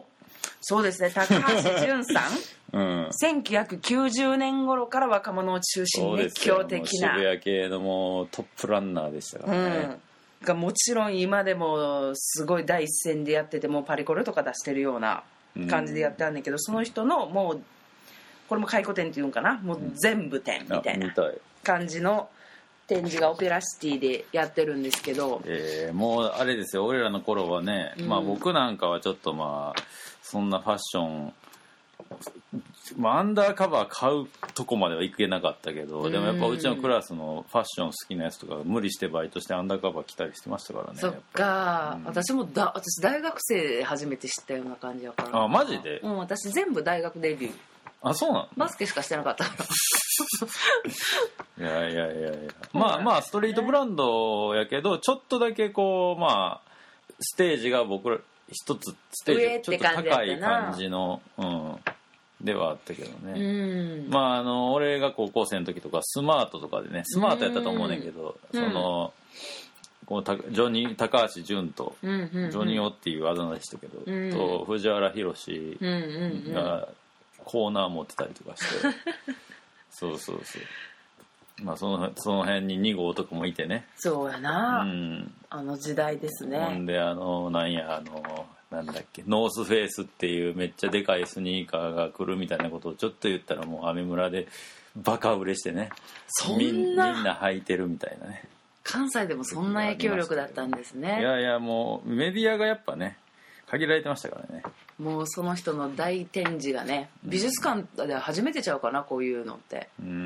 そうですね、高橋純さんうんせんきゅうひゃくきゅうじゅうねん頃から若者を中心に熱狂的な、 渋谷系のもうトップランナーでしたからね、 うん、がもちろん今でもすごい第一線でやってて、もうパリコレとか出してるような感じでやってあるんだけど、うん、その人のもうこれも回顧展っていうんかな、もう全部展みたいな感じの展示がオペラシティでやってるんですけど、 えー、もうあれですよ、俺らの頃はね、うん、まあ僕なんかはちょっとまあそんなファッション、まあ、アンダーカバー買うとこまでは行けなかったけど、でもやっぱうちのクラスのファッション好きなやつとか無理してバイトしてアンダーカバー着たりしてましたからね。 そっか、うん、私もだ私大学生で初めて知ったような感じやから。 あ、マジで？ うん、私全部大学デビュー。 あ、そうなの？ バスケしかしてなかったいやいやいやいや、まあまあストリートブランドやけど、ちょっとだけこうまあステージが僕ら一つステージちょっと高い感じの、うん、ではあったけどね、うん、まああの俺が高校生の時とかスマートとかでね、スマートやったと思うねんけど、うん、そのこうたジョニー高橋純と、うんうんうん、ジョニオっていうあだ名でしたけど、うん、と藤原宏がコーナー持ってたりとかして、そうそうそう、まあ、そのその辺にに号とかもいてね。 そうやな、うん、あの時代ですね。 ほんであのなんやあのなんだっけ、ノースフェイスっていうめっちゃでかいスニーカーが来るみたいなことをちょっと言ったらもうアメ村でバカ売れしてね、 そんなみんな履いてるみたいなね。 関西でもそんな影響力だったんですね。 いやいや、もうメディアがやっぱね限られてましたからね。 もうその人の大展示がね、美術館で初めてちゃうかな、こういうのって。うーん、うん、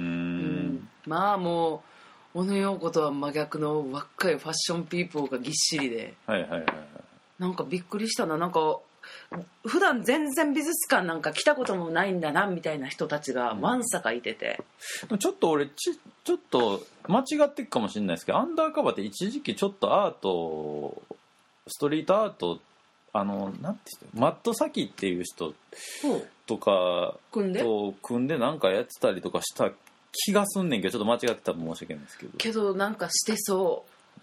まあもう小野陽子とは真逆の若いファッションピーポーがぎっしりで、 はいはいはい、 なんかびっくりしたな。なんか普段全然美術館なんか来たこともないんだなみたいな人たちがわんさかいてて、 うん、ちょっと俺ちちょっと間違っていくかもしれないですけど、アンダーカバーって一時期ちょっとアート、ストリートアート、あのなんて言ってマットサキっていう人とか組んでと組んでなんかやってたりとかした気がすんねんけど、ちょっと間違ってたら申し訳ないんですけど、 けどなんかしてそう。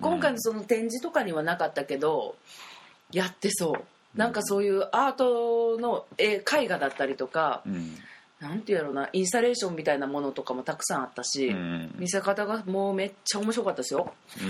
今回のその展示とかにはなかったけど、うん、やってそう。なんかそういうアートの絵絵画だったりとか、うん、なんていうやろうな、インスタレーションみたいなものとかもたくさんあったし、うん、見せ方がもうめっちゃ面白かったですよ。うん、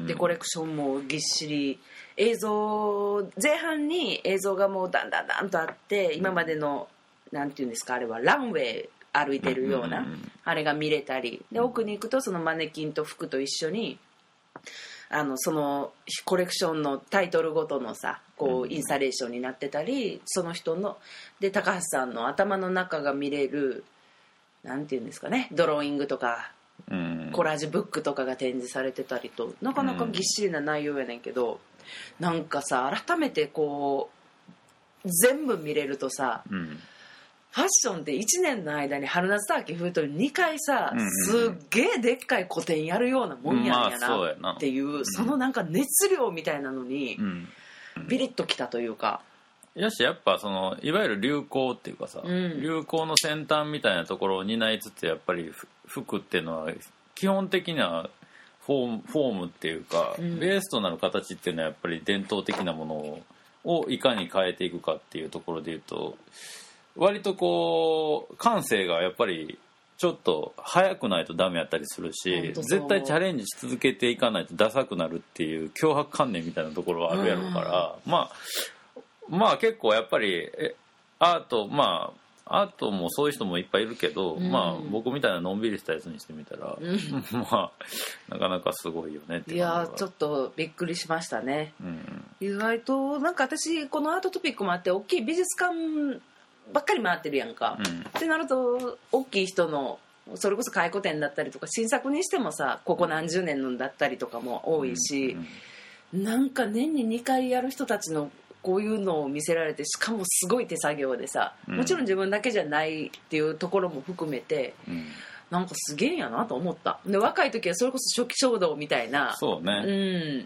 デコレクションもぎっしり、映像前半に映像がもうだんだんだんとあって、今までのなんていうんですか、あれはランウェイ歩いてるような、うん、あれが見れたりで、奥に行くとそのマネキンと服と一緒にあのそのコレクションのタイトルごとのさ、こうインスタレーションになってたり、その人ので高橋さんの頭の中が見れる、なんていうんですかね、ドローイングとか、うん、コラージュブックとかが展示されてたりと、なかなかぎっしりな内容やねんけど、なんかさ改めてこう全部見れるとさ、うん、ファッションっていちねんの間に春夏と秋冬とにかいさ、うんうん、すっげえでっかい個展やるようなもんやんやなっていう、まあ、そのなんか熱量みたいなのに、うんうん、ビリッときたというか、 よし、やっぱそのいわゆる流行っていうかさ、うん、流行の先端みたいなところを担いつつ、やっぱり服っていうのは基本的にはフォーム、フォームっていうか、うん、ベースとなる形っていうのはやっぱり伝統的なものを、をいかに変えていくかっていうところでいうと、割とこう感性がやっぱりちょっと早くないとダメやったりするし、絶対チャレンジし続けていかないとダサくなるっていう強迫観念みたいなところはあるやろうから、うん、まあまあ結構やっぱりアート、まあアートもそういう人もいっぱいいるけど、うん、まあ僕みたいなのんびりしたやつにしてみたら、うん、まあなかなかすごいよねって。 いやちょっとびっくりしましたね、うん、意外となんか私このアートトピックもあって、大きい美術館ばっかり回ってるやんか、うん、ってなると大きい人のそれこそ回顧展だったりとか、新作にしてもさここ何十年のだったりとかも多いし、うんうん、なんか年ににかいやる人たちのこういうのを見せられて、しかもすごい手作業でさ、もちろん自分だけじゃないっていうところも含めて、うん、なんかすげえやなと思った。で若い時はそれこそ初期衝動みたいな、 そうね、うん、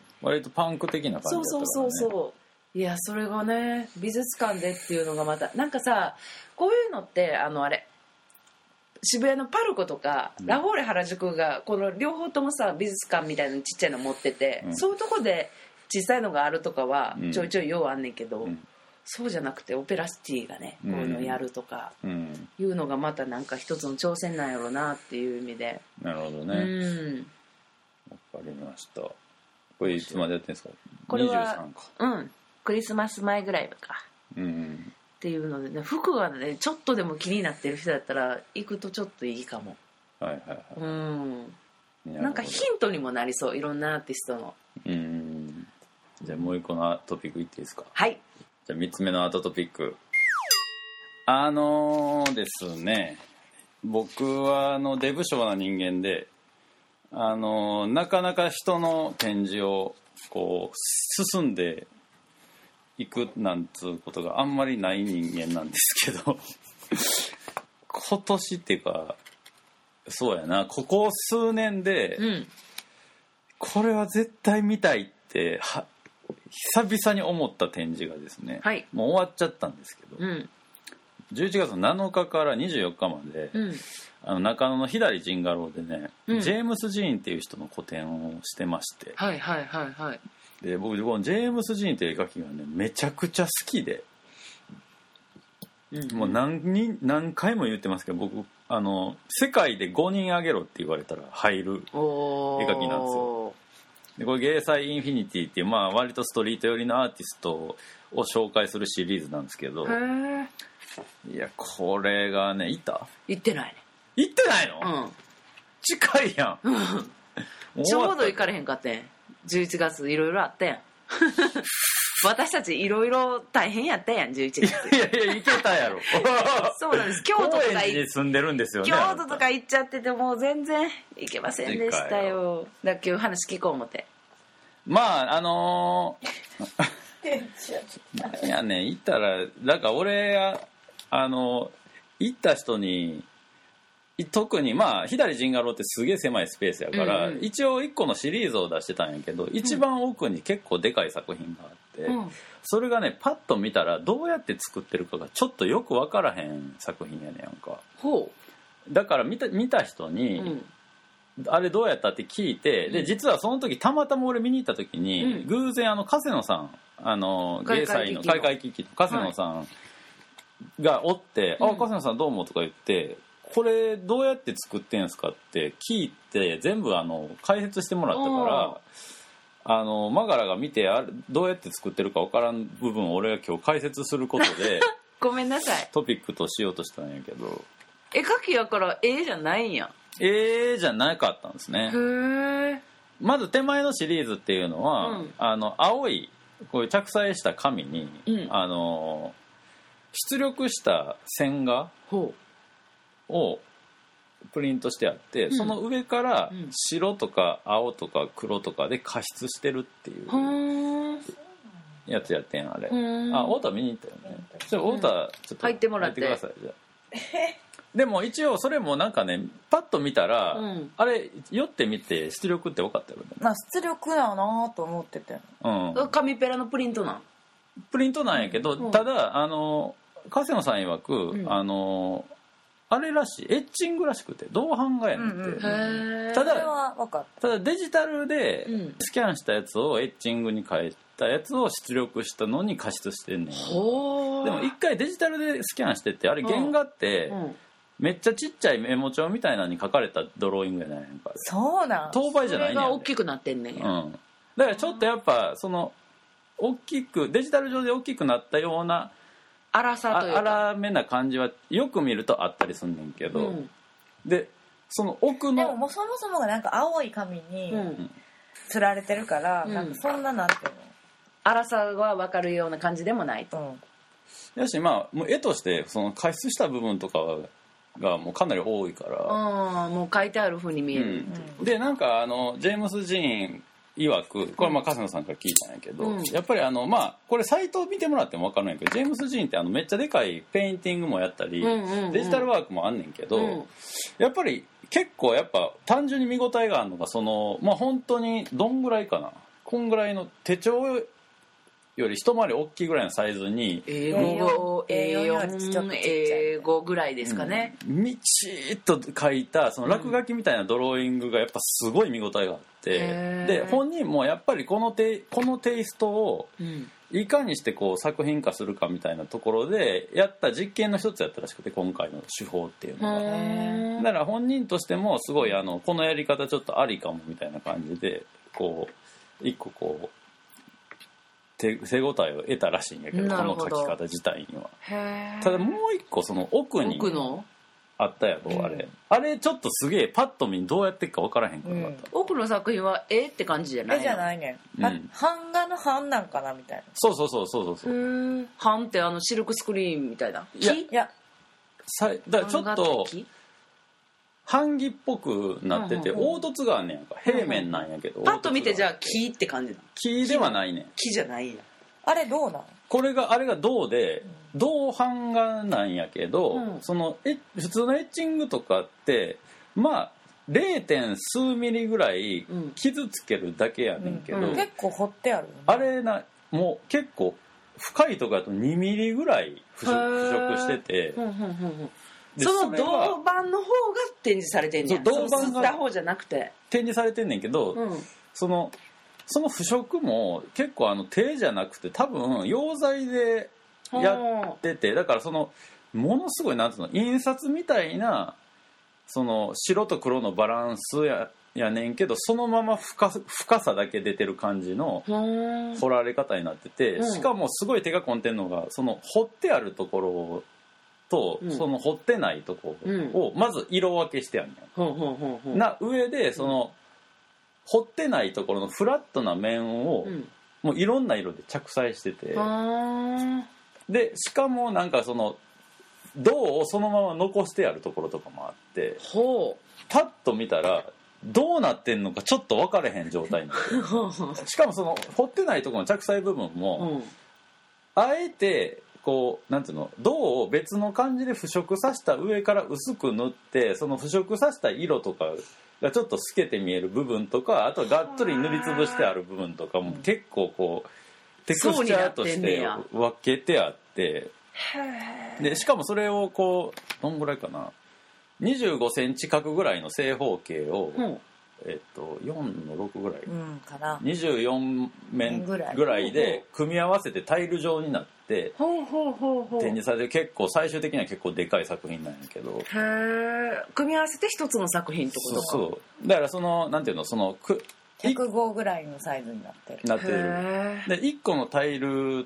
割とパンク的な感じだったからね。 そうそうそうそう、いやそれがね美術館でっていうのがまたなんかさ、こういうのってあのあれ渋谷のパルコとか、うん、ラフォーレ原宿がこの両方ともさ美術館みたいなちっちゃいの持ってて、うん、そういうとこで小さいのがあるとかはちょいちょいようあんねんけど、うん、 そうじゃなくてオペラシティがねこういうのやるとか、 うんいうのがまたなんか一つの挑戦なんやろうなっていう意味で、 なるほどうねんわかりました。これいつまでやってんですか？ これはにじゅうさんか。 うんクリスマス前ぐらいかうんっていうのでね、服がねちょっとでも気になってる人だったら行くとちょっといいかも。 はいはいはいうんなるほどなんかヒントにもなりそう、いろんなアーティストの。 うんじゃあもう一個のトピックいっていいですか？ はいじゃあみっつめのアートトピック、あのー、ですね僕はあのデブ症な人間で、あのー、なかなか人の展示をこう進んでいくなんつうことがあんまりない人間なんですけど今年っていうかそうやなここ数年で、 うん、 これは絶対見たいっては久々に思った展示がですね、 はい、 もう終わっちゃったんですけど、 うん、 じゅういちがつなのかからにじゅうよっかまで、 うん、 あの中野の左陣画廊でね、 うん、 ジェームス・ジーンっていう人の個展をしてまして、 はいはいはいはい、 で僕このジェームス・ジーンっていう絵描きがねめちゃくちゃ好きで、うん、もう 何, 人何回も言ってますけど僕あの世界でごにんあげろって言われたら入る絵描きなんですよ。でこれゲイサイ・インフィニティっていう、まあ、割とストリート寄りのアーティストを紹介するシリーズなんですけど、いやこれがね行った行ってないね。 行ってないの、うん、近いやんちょうど行かれへんかってん。じゅういちがついろいろあったやん私たちいろいろ大変やったやんじゅういちがつ。 いやいや行けたやろそうなんです。京都とか高円寺に住んでるんですよね。 京都とか行っちゃっててもう全然行けませんでしたよ。だから今日話聞こう思って。 まああのー、いやね行ったらなんか俺があの行った人に特にまあ左陣画廊ってすげえ狭いスペースやから、うんうん、一応いっこのシリーズを出してたんやけど、一番奥に結構でかい作品があって、うん、それがねパッと見たらどうやって作ってるかがちょっとよく分からへん作品やねんやんか。 ほうだから見た、見た人に、うん、あれどうやったって聞いて、で実はその時たまたま俺見に行った時に、うん、偶然あの加瀬野さんあの芸祭の開会危機の加瀬野さんがおって、はい、あ加瀬野さんどうもとか言ってこれどうやって作ってんすかって聞いて全部あの解説してもらったからあのマガラが見てあれどうやって作ってるか分からん部分を俺が今日解説することでごめんなさいトピックとしようとしたんやけど絵描きやから絵じゃないんや。 絵じゃなかったんですね。 へー。 まず手前のシリーズっていうのは、うん、あの青いこういう着彩した紙に、うん、あの出力した線画ほうをプリントしてあって、うん、その上から白とか青とか黒とかで加筆してるっていうやつやってんあれ。あ、太田見に行ったよね。じゃあ太田ちょっと入ってもらって入ってください。じゃあでも一応それもなんかねパッと見たら、うん、あれ寄ってみて出力って分かったよね。 まあ出力だなと思ってて、 うん、紙ペラのプリントなんプリントなんやけど、うん、ただあの加瀬野さん曰く、うん、あのあれらしいエッチングらしくて銅版画やねんって、うんうん、ただただデジタルでスキャンしたやつをエッチングに変えたやつを出力したのに加筆してんねん。でも一回デジタルでスキャンしてってあれ原画って、うんうんめっちゃちっちゃいメモ帳みたいなのに書かれたドローイングやないんか。 そうなん当倍じゃないねん。 それが大きくなってんねんや、 うん、だからちょっとやっぱその大きくデジタル上で大きくなったような粗さというか粗めな感じはよく見るとあったりすんねんけど、うん、でその奥のでももうそもそもがなんか青い紙につられてるから、うん、なんかそんななんていうの粗さは分かるような感じでもないと、 うん、やしまあもう絵としてその加筆した部分とかはがもうかなり多いからあもう書いてある風に見える、 うん、でなんかあのジェームス・ジーン曰くこれはまあ加瀬野さんから聞いたんやけど、うん、やっぱりあのまあこれサイトを見てもらっても分かるんやけどジェームス・ジーンってあのめっちゃでかいペインティングもやったり、うんうんうん、デジタルワークもあんねんけど、うん、やっぱり結構やっぱ単純に見応えがあるのがそのまあ本当にどんぐらいかなこんぐらいの手帳より一回り大きいぐらいのサイズに英語 エーよん 英語ぐらいですかね、 うん、みちっと書いたその落書きみたいなドローイングがやっぱすごい見応えがあって、うん、で本人もやっぱりこのテイ、このテイストをいかにしてこう作品化するかみたいなところでやった実験の一つやったらしくて、今回の手法っていうのが。 へだから本人としてもすごいあのこのやり方ちょっとありかもみたいな感じでこう一個こう手, 手応えを得たらしいんやけど、この書き方自体には。 へただもう一個その奥に奥のあったやろ、 うんあれあれちょっとすげえパッと見どうやってっか分からへんくなかった、 奥の作品は絵って感じじゃないの？ 絵じゃないねん、 うんあ版画の版なんかなみたいな。 そうそうそうそうそうそううーん版ってあのシルクスクリーンみたいな。 いや木いやさだからちょっ版画とて木版木っぽくなってて、 うんうんうん凹凸があんねんか、平面なんやけど、 パッと見てじゃああ木って感じだ。 木ではないねん。 木じゃないや。 あれどうなん？ これがあれが銅で銅版画なんやけど、 うんそのえ普通のエッチングとかってまあ れい. 数ミリぐらいうん傷つけるだけやねんけど、 うん結構彫ってあるよね、 あれなもう結構深いとこだとにミリぐらい腐食腐食してて、 うんうんうんうんでそのれが銅板の方が展示されてんねや。 そう銅板がその吸った方じゃなくて。 展示されてんねんけど、 うんそのその腐食も結構あの手じゃなくて多分溶剤でやってて、だからそのものすごいなんつうの印刷みたいなその白と黒のバランスややねんけど、そのまま 深, 深さだけ出てる感じのうん彫られ方になってて、 うんしかもすごい手が込んでんのがその彫ってあるところと、 うんその彫ってないところをまず色分けしてあるんや、 ほうほうほうほうな上でその彫ってないところのフラットな面を、 うんもういろんな色で着彩してて、 はでしかもなんかその銅をそのまま残してあるところとかもあってーほパッと見たらどうなってんのかちょっと分かれへん状態になってるしかもその彫ってないところの着彩部分う、 も、 うん、 あえてこうなんていうの銅を別の感じで腐食させた上から薄く塗ってその腐食させた色とかがちょっと透けて見える部分とか、あとはがっつり塗りつぶしてある部分とかも結構こうテクスチャーとして分けてあって、でしかもそれをこうどんぐらいかなにじゅうごセンチ角ぐらいの正方形を、 うんえっと、よんのろくぐらい、 うんかな。 にじゅうよん面ぐらいで組み合わせてタイル状になってほうほうほうほう展示されて、結構最終的には結構でかい作品なんやけど、 へえ組み合わせて一つの作品ってことか。 そうそうだからそのなんていうのそのくひゃくごぐらいのサイズになってる。 なってるへでいっこのタイル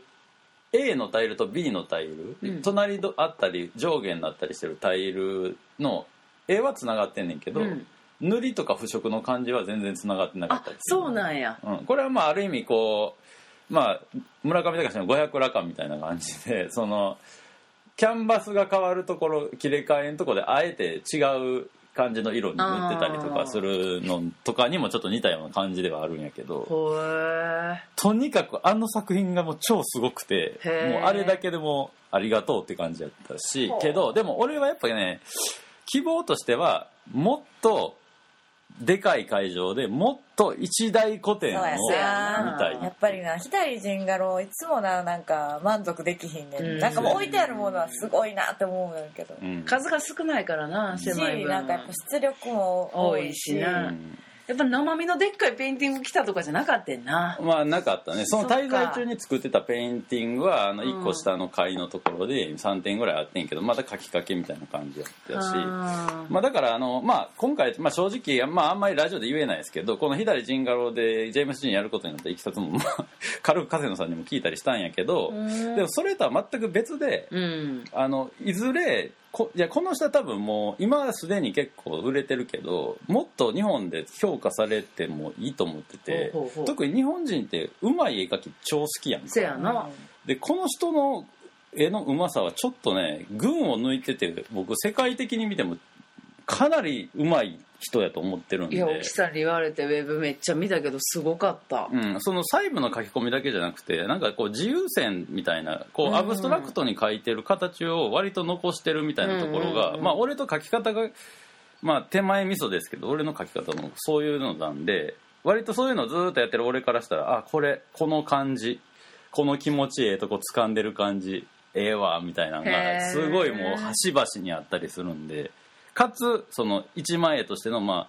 A のタイルと B のタイル、 うん隣どあったり上下になったりしてるタイルの A はつながってんねんけど、 うん塗りとか腐食の感じは全然つながってなかっあたりする。 そうなんや。 うん、これはまあある意味こうまあ村上隆の五百羅漢みたいな感じでそのキャンバスが変わるところ切れ替えのところであえて違う感じの色に塗ってたりとかするのとかにもちょっと似たような感じではあるんやけど、 ほえとにかくあの作品がもう超すごくて、 へーもうあれだけでもありがとうって感じやったしほうけどでも俺はやっぱりね希望としてはもっとでかい会場でもっと一大古典をそうや見なたい。 やっぱりな左陣画廊いつもななんか満足できひんねん、 うんなんかもう置いてあるものはすごいなって思うんやけど、 うん数が少ないからなし狭い分なんかやっぱ出力も多いし多いしなうんやっぱ生身のでっかいペインティング来たとかじゃなかったんな。 まあなかったね。そのそっか滞在中に作ってたペインティングはあのうんいっこ下の階のところでさんてんぐらいあってんけどまた書きかけみたいな感じやったし、 あーまあだからあのまあ今回まあ正直まああんまりラジオで言えないですけどこの左陣画廊でジェームス・ジーンやることになったいきさつもまあ軽く風野さんにも聞いたりしたんやけど、 うんでもそれとは全く別で、 うんあのいずれこいやこの人は多分もう今はすでに結構売れてるけどもっと日本で評価されてもいいと思ってて、 ほうほうほう特に日本人ってうまい絵描き超好きやんかせやな。 でこの人の絵のうまさはちょっとね群を抜いてて僕世界的に見てもかなりうまい人やと思ってるんで。 いや沖さんに言われてウェブめっちゃ見たけどすごかった。 うん、その細部の書き込みだけじゃなくてなんかこう自由線みたいなこうアブストラクトに書いてる形を割と残してるみたいなところが、 うんうんうんまあ俺と書き方がまあ手前味噌ですけど俺の書き方もそういうのなんで割とそういうのをずっとやってる俺からしたらあこれこの感じこの気持ちええとこ掴んでる感じええわみたいなのへーがすごいもう端々にあったりするんでかつその一枚絵としてのまあ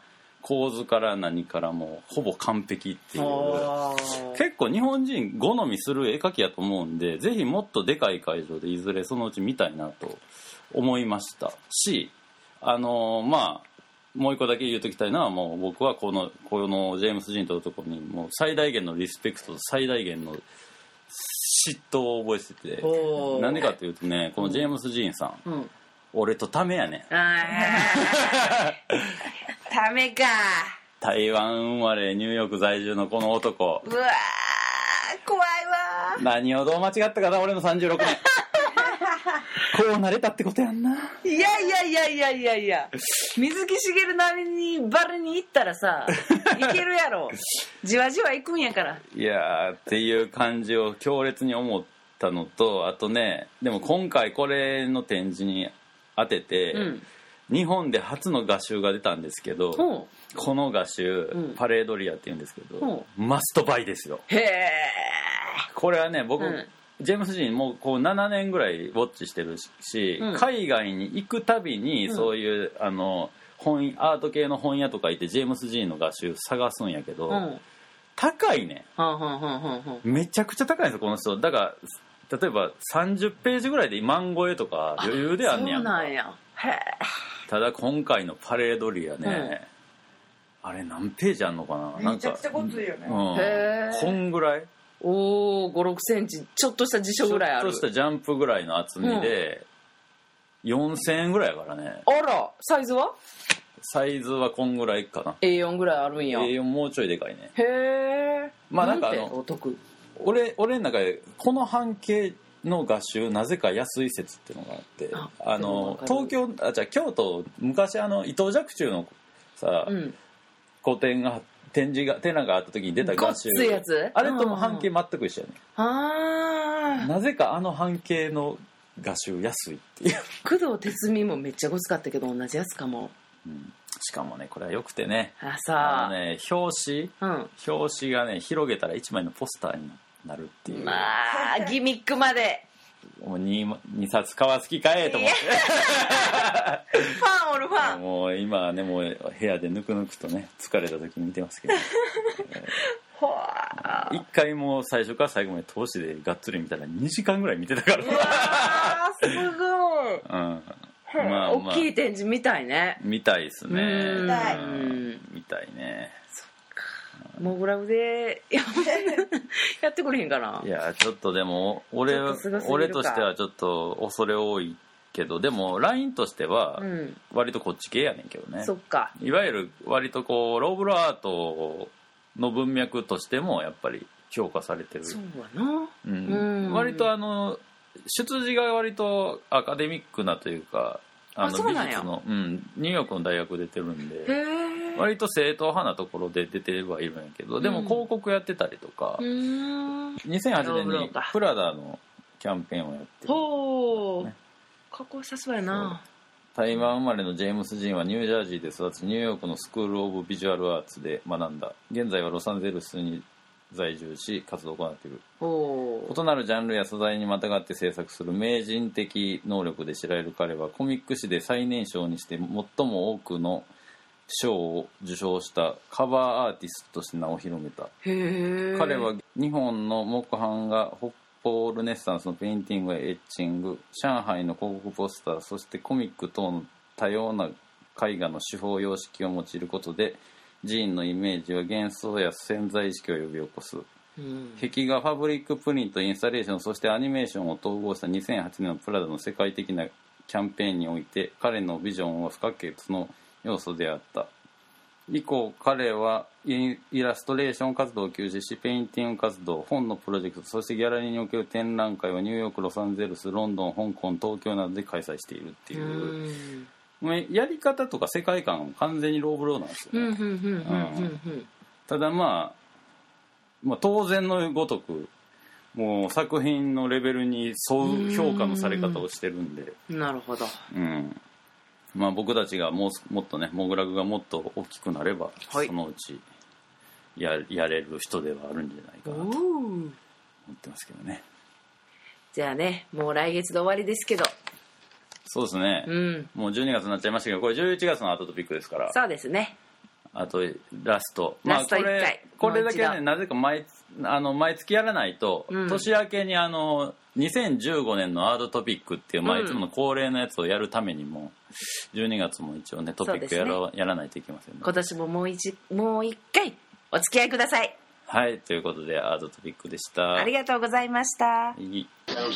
構図から何からもうほぼ完璧っていうあー結構日本人好みする絵描きやと思うんで、ぜひもっとでかい会場でいずれそのうち見たいなと思いましたし、あのーまあもう一個だけ言うときたいのは、もう僕はこのこのジェームス・ジーンという男にもう最大限のリスペクトと最大限の嫉妬を覚えてて、 おーなんでかっていうとね、このジェームス・ジーンさん、 うん俺とためやねん。 あーダメか。 台湾生まれニューヨーク在住のこの男、 うわー怖いわー。 何をどう間違ったかな俺のさんじゅうろくねんこうなれたってことやんな。 いやいやいやいやいやいや、水木しげるなりにバルに行ったらさいけるやろ。じわじわ行くんやから。 いやーっていう感じを強烈に思ったのと、あとね、でも今回これの展示に当てて、うん、日本で初の画集が出たんですけど、うん、この画集、うん、パレードリアっていうんですけど、うん、マストバイですよ。 へえ。 これはね僕、うん、ジェームス・ジーンもうこうななねんぐらいウォッチしてるし、うん、海外に行くたびにそういう、うん、あの本アート系の本屋とか行ってジェームス・ジーンの画集探すんやけど、うん、高いね、うん、めちゃくちゃ高いんですよこの人。だから例えばさんじゅっページぐらいで万超えとか余裕であんねやんか。 そうなんや。へえ。 ただ今回のパレードリアね、うん、あれ何ページあんのかな。 めちゃくちゃごついよね、 うん、へえ。こんぐらい、 おー、ごろくセンチ、ちょっとした辞書ぐらいある。 ちょっとしたジャンプぐらいの厚みで、うん、よんせんえんぐらいやからね。 あら、サイズはサイズはこんぐらいかな。 エーよん ぐらいあるんや。 エーよん もうちょいでかいね。 へえ。 まあなんかあのお得。 俺俺の中でこの半径の画集なぜか安い説っていうのがあって、ああの東京あじゃあ京都昔あの伊藤若冲のさ、うん、個展が展示が展覧があった時に出た画集、 やつあれとも半径全く一緒やね。あなぜかあの半径の画集安いっていう。 工藤哲美もめっちゃごつかったけど同じやつかも、 うん、しかもねこれはよくてね、 あさあのね表紙、うん、表紙がね広げたらいちまいのポスターになるっていう、 まあギミックまでもう 2, 2冊買わす気かえと思ってファンおるファン。 もう今はねもう部屋でぬくぬくとね疲れた時に見てますけどほわ一回もう最初から最後まで通しでがっつり見たらにじかんぐらい見てたから。 うわすごい、うんまあ、 大きい展示見たいね。 見たいですね。 見たい。 見たいね。 そっか。モグラフでやってくれへんかな。 いやちょっとでも俺俺としてはちょっと恐れ多いけど、でもラインとしては割とこっち系やねんけどね。 そっか。 いわゆる割とこうローブロアートの文脈としてもやっぱり評価されてる。 そうやな。 うん。うん割とあの。出自が割とアカデミックなというかあの美術の、うん、ニューヨークの大学出てるんで割と正統派なところで出てはいるんやけど、でも広告やってたりとか、うん、にせんはちねんにプラダのキャンペーンをやってる、 ほう、ね、かっこよさそうやな。 台湾生まれのジェームス・ジーンはニュージャージーで育ちニューヨークのスクール・オブ・ビジュアル・アーツで学んだ。現在はロサンゼルスに在住し活動を行っている。異なるジャンルや素材にまたがって制作する名人的能力で知られる彼はコミック誌で最年少にして最も多くの賞を受賞したカバーアーティストとして名を広めた。 へ彼は日本の木版画北方ルネッサンスのペインティングやエッチング、上海の広告ポスター、そしてコミック等の多様な絵画の手法様式を用いることでジーンのイメージは幻想や潜在意識を呼び起こす、うん、壁画、ファブリックプリント、インスタレーション、そしてアニメーションを統合したにせんはちねんのプラダの世界的なキャンペーンにおいて彼のビジョンは不可欠の要素であった。以降彼はイラストレーション活動を休止しペインティング活動、本のプロジェクト、そしてギャラリーにおける展覧会をニューヨーク、ロサンゼルス、ロンドン、香港、東京などで開催しているっていう、うんやり方とか世界観は完全にローブローなんですよね。ただ、まあ、まあ当然のごとくもう作品のレベルに沿う評価のされ方をしてるんで。 なるほど、 うんまあ、僕たちがもうもっとねモグラグがもっと大きくなれば、はい、そのうち や, やれる人ではあるんじゃないかなと思ってますけどね。 じゃあねもう来月で終わりですけど。 そうですね、うん、もうじゅうにがつになっちゃいましたけどこれじゅういちがつのアートトピックですから。 そうですね。 あとラストラストいっかい、 まあ、これこれだけもう一度ねなぜか 毎, あの毎月やらないと、 うん、 年明けにあのにせんじゅうごねんのアードトピックっていう、まあ、いつもの恒例のやつをやるためにもじゅうにがつも一応ねトピックやろ、ね、やらないといけませんね。 今年ももう一もう一回お付き合いください。 はい、ということでアードトピックでした。 ありがとうございました。 いい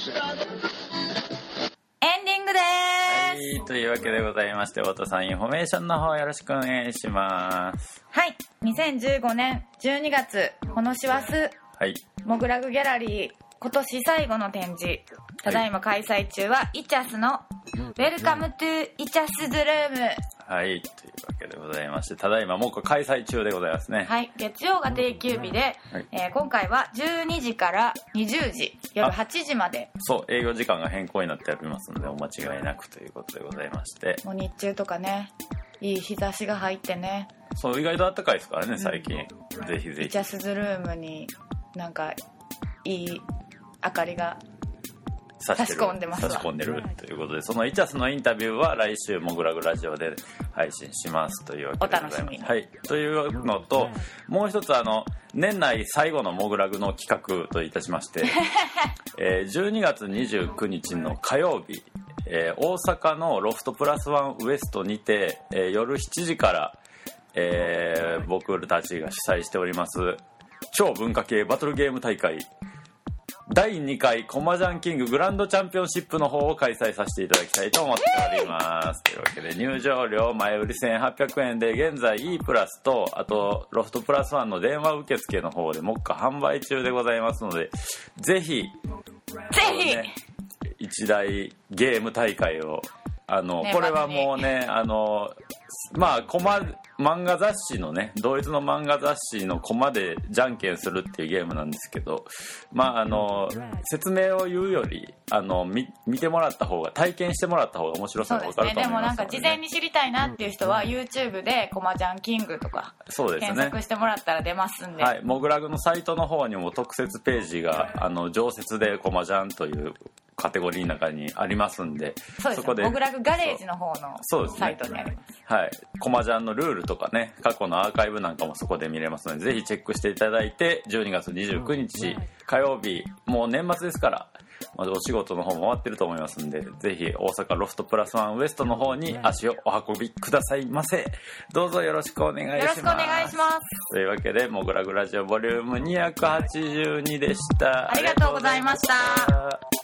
エンディングでーす。 はい、というわけでございまして、太田さんインフォメーションの方よろしくお願いします。 はい、にせんじゅうごねんじゅうにがつこの師走、 はい、 モグラグギャラリー今年最後の展示、ただいま開催中はイチャスのウェルカムトゥイチャスズルーム。 はい、というわけでございまして、ただいまもう開催中でございますね。 はい、月曜が定休日で、はい、えー、今回はじゅうにじからにじゅうじ、夜はちじまで。 そう、営業時間が変更になっておりますのでお間違いなくということでございまして、 もう日中とかね、いい日差しが入ってね、 そう、意外と暖かいですからね最近、うん、ぜひぜひイチャスズルームになんかいい明かりが差し込んでますわ。 差し込んでるということで、そのイチャスのインタビューは来週モグラグラジオで配信しますというわけでございます。 お楽しみに。 はい、というのと、もう一つあの年内最後のモグラグの企画といたしまして、えー、じゅうにがつにじゅうくにちの火曜日、えー、大阪のロフトプラスワンウエストにて、えー、夜しちじから、えー、僕たちが主催しております超文化系バトルゲーム大会だいにかいコマジャンキンググランドチャンピオンシップの方を開催させていただきたいと思っております。というわけで入場料前売りせんはっぴゃくえんで、現在 E プラスとあとロフトプラスワンの電話受付の方で目下販売中でございますので、ぜひぜひ、 ね、一大ゲーム大会をあの、ね、これはもうね、あのまあコマ漫画雑誌のね、同一の漫画雑誌のコマでじゃんけんするっていうゲームなんですけど、まああの説明を言うよりあの 見, 見てもらった方が、体験してもらった方が面白さが分かると思いますので、ね、 でもなんか事前に知りたいなっていう人は YouTube でコマジャンキングとか検索してもらったら出ますんで、 はい、モグラグのサイトの方にも特設ページがあの常設でコマジャンというカテゴリーの中にありますんで、 そうです、そこでモグラグガレージの方のサイトにあります。 はい、コマジャンのルールとかね、過去のアーカイブなんかもそこで見れますので、ぜひチェックしていただいて、じゅうにがつにじゅうくにち火曜日、もう年末ですからお仕事の方も終わってると思いますんで、ぜひ大阪ロフトプラスワンウエストの方に足をお運びくださいませ。どうぞよろしくお願いします。 よろしくお願いします。 というわけでモグラグラジオボリュームにひゃくはちじゅうにでした。 ありがとうございました。